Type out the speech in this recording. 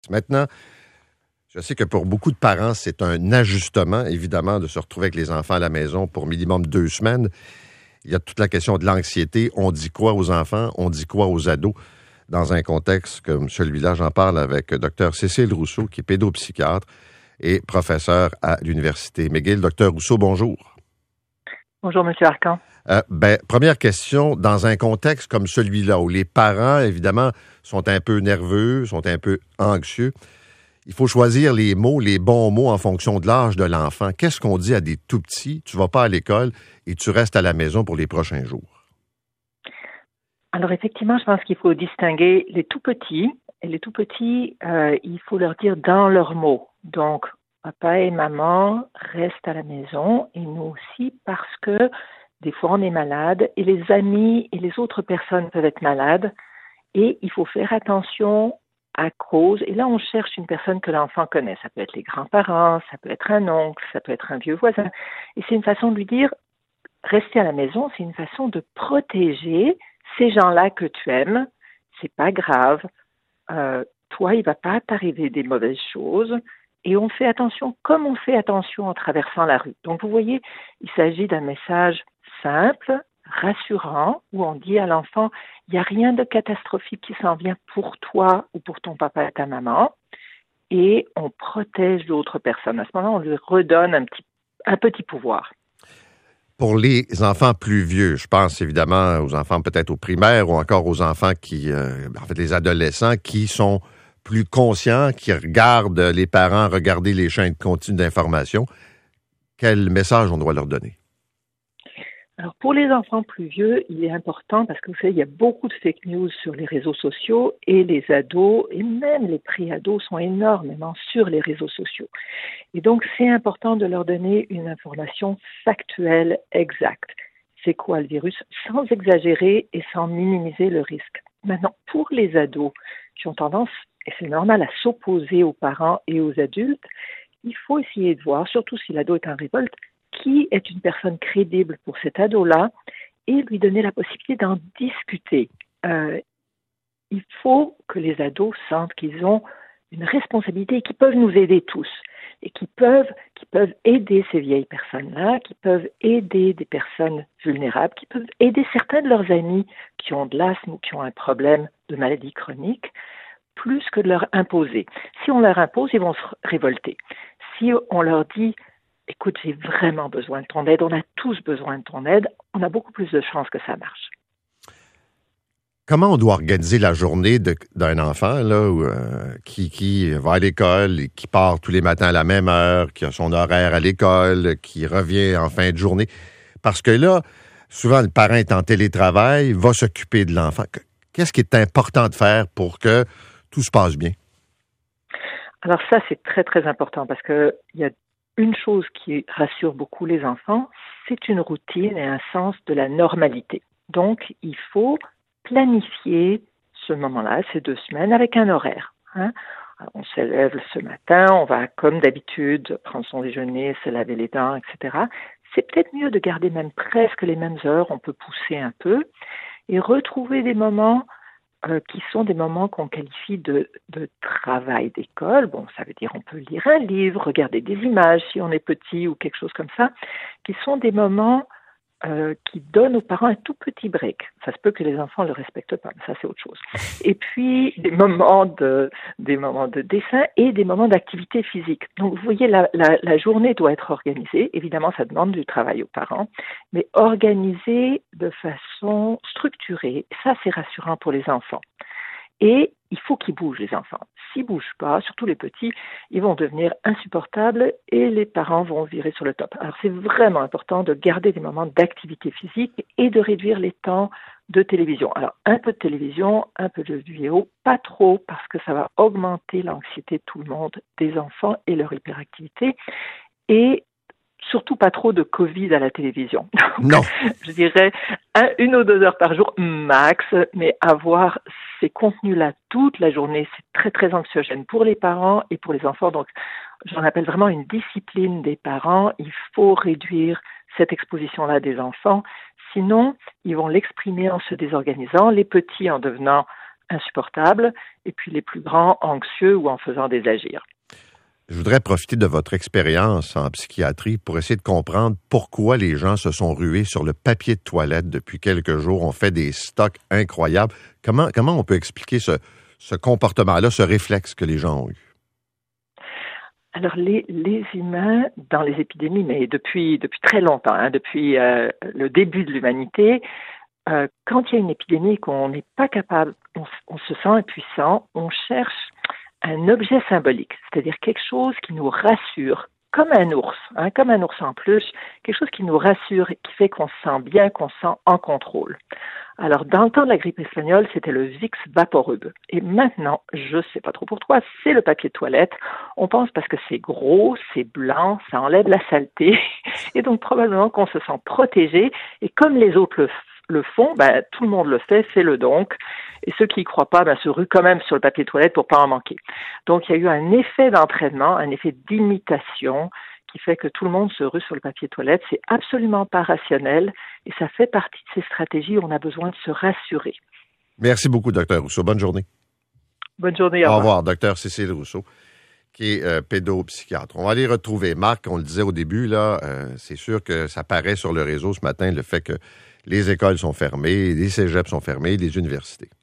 Maintenant, je sais que pour beaucoup de parents, c'est un ajustement, évidemment, de se retrouver avec les enfants à la maison pour minimum 2 semaines. Il y a toute la question de l'anxiété. On dit quoi aux enfants? On dit quoi aux ados? Dans un contexte comme celui-là, j'en parle avec Dr Cécile Rousseau, qui est pédopsychiatre et professeure à l'Université McGill. Dr Rousseau, bonjour. Bonjour, M. Arcan. Première question, dans un contexte comme celui-là, où les parents, évidemment, sont un peu nerveux, sont un peu anxieux, il faut choisir les mots, les bons mots en fonction de l'âge de l'enfant. Qu'est-ce qu'on dit à des tout-petits? Tu vas pas à l'école et tu restes à la maison pour les prochains jours. Alors effectivement, je pense qu'il faut distinguer les tout-petits. Et les tout-petits, il faut leur dire dans leurs mots. Donc, papa et maman restent à la maison et nous aussi parce que des fois on est malade et les amis et les autres personnes peuvent être malades et il faut faire attention à cause, et là on cherche une personne que l'enfant connaît, ça peut être les grands-parents, ça peut être un oncle, ça peut être un vieux voisin, et c'est une façon de lui dire, rester à la maison, c'est une façon de protéger ces gens-là que tu aimes, c'est pas grave, toi il va pas t'arriver des mauvaises choses, et on fait attention comme on fait attention en traversant la rue. Donc vous voyez, il s'agit d'un message simple, rassurant, où on dit à l'enfant, il n'y a rien de catastrophique qui s'en vient pour toi ou pour ton papa et ta maman, et on protège l'autre personne. À ce moment-là, on lui redonne un petit pouvoir. Pour les enfants plus vieux, je pense évidemment aux enfants peut-être au primaire ou encore aux enfants les adolescents qui sont plus conscients, qui regardent les parents regarder les chaînes continues d'information. Quel message on doit leur donner? Alors pour les enfants plus vieux, il est important parce que vous savez, il y a beaucoup de fake news sur les réseaux sociaux et les ados et même les pré-ados sont énormément sur les réseaux sociaux. Et donc c'est important de leur donner une information factuelle, exacte. C'est quoi le virus, sans exagérer et sans minimiser le risque. Maintenant, pour les ados qui ont tendance, et c'est normal, à s'opposer aux parents et aux adultes, il faut essayer de voir, surtout si l'ado est en révolte, qui est une personne crédible pour cet ado-là et lui donner la possibilité d'en discuter. Il faut que les ados sentent qu'ils ont une responsabilité et qu'ils peuvent nous aider tous et qu'ils peuvent aider ces vieilles personnes-là, qui peuvent aider des personnes vulnérables, qui peuvent aider certains de leurs amis qui ont de l'asthme ou qui ont un problème de maladie chronique, plus que de leur imposer. Si on leur impose, ils vont se révolter. Si on leur dit écoute, j'ai vraiment besoin de ton aide, on a tous besoin de ton aide, on a beaucoup plus de chances que ça marche. Comment on doit organiser la journée d'un enfant là, qui va à l'école et qui part tous les matins à la même heure, qui a son horaire à l'école, qui revient en fin de journée? Parce que là, souvent, le parent est en télétravail, va s'occuper de l'enfant. Qu'est-ce qui est important de faire pour que tout se passe bien? Alors ça, c'est très, très important parce qu'il y a une chose qui rassure beaucoup les enfants, c'est une routine et un sens de la normalité. Donc, il faut planifier ce moment-là, ces 2 semaines, avec un horaire. Alors, on se lève ce matin, on va, comme d'habitude, prendre son déjeuner, se laver les dents, etc. C'est peut-être mieux de garder même presque les mêmes heures, on peut pousser un peu, et retrouver des moments qui sont des moments qu'on qualifie de travail d'école. Bon, ça veut dire on peut lire un livre, regarder des images si on est petit ou quelque chose comme ça, qui sont des moments qui donnent aux parents un tout petit break. Ça se peut que les enfants ne le respectent pas, mais ça c'est autre chose. Et puis des moments de dessin et des moments d'activité physique. Donc vous voyez, la journée doit être organisée. Évidemment, ça demande du travail aux parents, mais organisée de façon structurée. Ça, c'est rassurant pour les enfants. Et il faut qu'ils bougent, les enfants. S'ils ne bougent pas, surtout les petits, ils vont devenir insupportables et les parents vont virer sur le top. Alors c'est vraiment important de garder des moments d'activité physique et de réduire les temps de télévision. Alors un peu de télévision, un peu de vidéo, pas trop parce que ça va augmenter l'anxiété de tout le monde, des enfants et leur hyperactivité. Et surtout pas trop de Covid à la télévision. Donc, non. Je dirais 1 ou 2 heures par jour max, mais avoir ces contenus-là toute la journée, c'est très très anxiogène pour les parents et pour les enfants. Donc j'en appelle vraiment une discipline des parents. Il faut réduire cette exposition-là des enfants. Sinon, ils vont l'exprimer en se désorganisant, les petits en devenant insupportables, et puis les plus grands anxieux ou en faisant des agirs. Je voudrais profiter de votre expérience en psychiatrie pour essayer de comprendre pourquoi les gens se sont rués sur le papier de toilette depuis quelques jours. On fait des stocks incroyables. Comment on peut expliquer ce comportement-là, ce réflexe que les gens ont eu? Alors, les humains, dans les épidémies, mais depuis très longtemps, depuis le début de l'humanité, quand il y a une épidémie qu'on n'est pas capable, on se sent impuissant, on cherche un objet symbolique, c'est-à-dire quelque chose qui nous rassure, comme un ours en peluche, quelque chose qui nous rassure et qui fait qu'on se sent bien, qu'on se sent en contrôle. Alors, dans le temps de la grippe espagnole, c'était le Vicks Vaporub. Et maintenant, je ne sais pas trop pour toi, c'est le papier de toilette. On pense parce que c'est gros, c'est blanc, ça enlève la saleté. Et donc, probablement qu'on se sent protégé. Et comme les autres le font, tout le monde le fait, fais-le donc. Et ceux qui n'y croient pas, se ruent quand même sur le papier de toilette pour pas en manquer. Donc, il y a eu un effet d'entraînement, un effet d'imitation qui fait que tout le monde se rue sur le papier de toilette. C'est absolument pas rationnel et ça fait partie de ces stratégies où on a besoin de se rassurer. Merci beaucoup, Dr Rousseau. Bonne journée. Bonne journée. Au revoir, Dr Cécile Rousseau, qui est pédopsychiatre. On va aller retrouver Marc. On le disait au début, là, c'est sûr que ça paraît sur le réseau ce matin, le fait que les écoles sont fermées, les cégeps sont fermés, les universités.